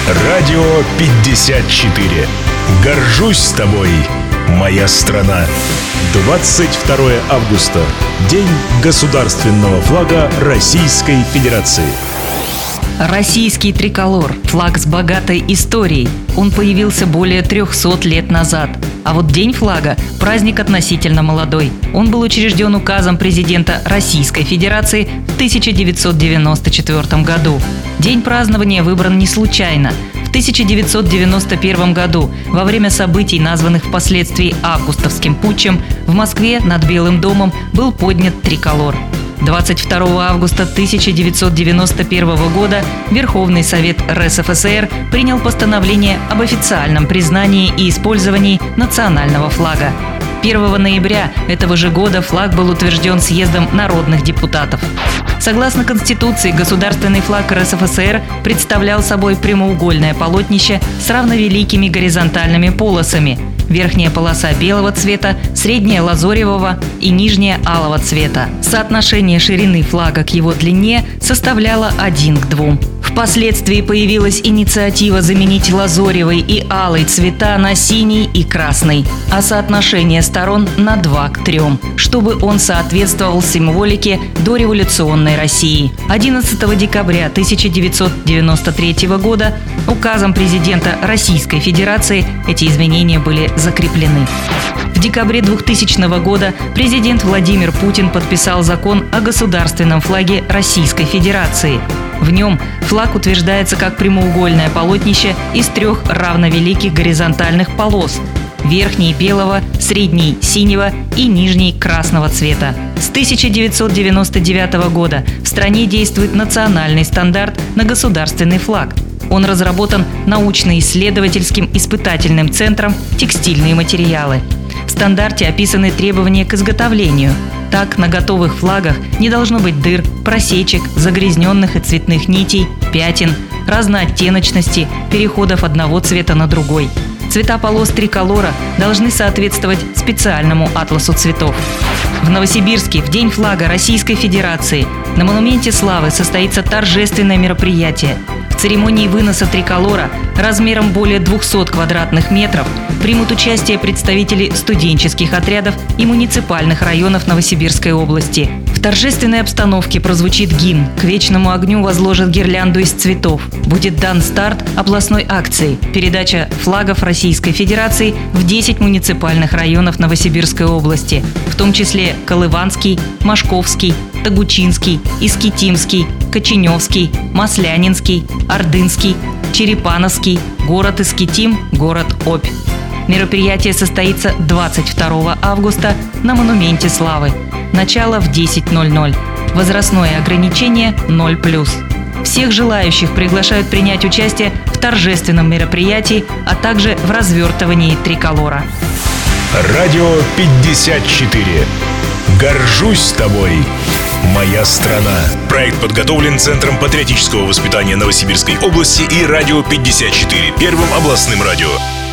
Радио 54. Горжусь тобой, моя страна. 22 августа. День государственного флага Российской Федерации. Российский триколор – флаг с богатой историей. Он появился более 300 лет назад. А вот День флага – праздник относительно молодой. Он был учрежден указом президента Российской Федерации в 1994 году. День празднования выбран не случайно. В 1991 году, во время событий, названных впоследствии августовским путчем, в Москве над Белым домом был поднят триколор. 22 августа 1991 года Верховный Совет РСФСР принял постановление об официальном признании и использовании национального флага. 1 ноября этого же года флаг был утвержден съездом народных депутатов. Согласно Конституции, государственный флаг РСФСР представлял собой прямоугольное полотнище с равновеликими горизонтальными полосами. Верхняя полоса белого цвета, средняя лазоревого и нижняя алого цвета. Соотношение ширины флага к его длине составляло 1 к 2. Впоследствии появилась инициатива заменить лазоревый и алый цвета на синий и красный, а соотношение сторон на 2 к 3, чтобы он соответствовал символике дореволюционной России. 11 декабря 1993 года указом президента Российской Федерации эти изменения были закреплены. В декабре 2000 года президент Владимир Путин подписал закон о государственном флаге Российской Федерации. В нем флаг утверждается как прямоугольное полотнище из 3 равновеликих горизонтальных полос – верхней белого, средней синего и нижней красного цвета. С 1999 года в стране действует национальный стандарт на государственный флаг. Он разработан научно-исследовательским испытательным центром «Текстильные материалы». В стандарте описаны требования к изготовлению. Так, на готовых флагах не должно быть дыр, просечек, загрязненных и цветных нитей, пятен, разнооттеночности, переходов одного цвета на другой. Цвета полос триколора должны соответствовать специальному атласу цветов. В Новосибирске в День флага Российской Федерации на Монументе Славы состоится торжественное мероприятие. В церемонии выноса триколора размером более 200 квадратных метров примут участие представители студенческих отрядов и муниципальных районов Новосибирской области. В торжественной обстановке прозвучит гимн, к вечному огню возложат гирлянду из цветов. Будет дан старт областной акции – передача флагов Российской Федерации в 10 муниципальных районов Новосибирской области, в том числе Колыванский, Машковский, Тогучинский, Искитимский, Коченевский, Маслянинский, Ордынский, Черепановский, город Искитим, город Обь. Мероприятие состоится 22 августа на Монументе Славы. Начало в 10:00. Возрастное ограничение 0+. Всех желающих приглашают принять участие в торжественном мероприятии, а также в развертывании триколора. Радио 54. Горжусь тобой, моя страна. Проект подготовлен Центром патриотического воспитания Новосибирской области и Радио 54, Первым областным радио.